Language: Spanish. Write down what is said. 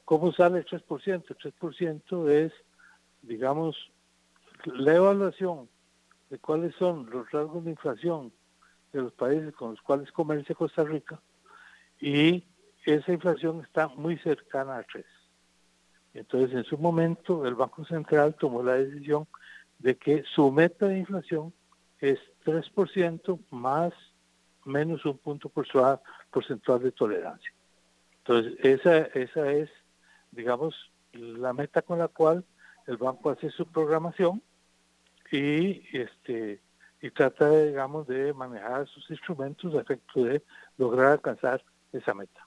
¿Cómo sale el 3%? El 3% es, digamos, la evaluación de cuáles son los rasgos de inflación de los países con los cuales comercia Costa Rica, y esa inflación está muy cercana a 3. Entonces, en su momento, el Banco Central tomó la decisión de que su meta de inflación es 3% más menos un punto porcentual de tolerancia. Entonces, esa es, digamos, la meta con la cual el banco hace su programación y trata, digamos, de manejar sus instrumentos a efecto de lograr alcanzar esa meta.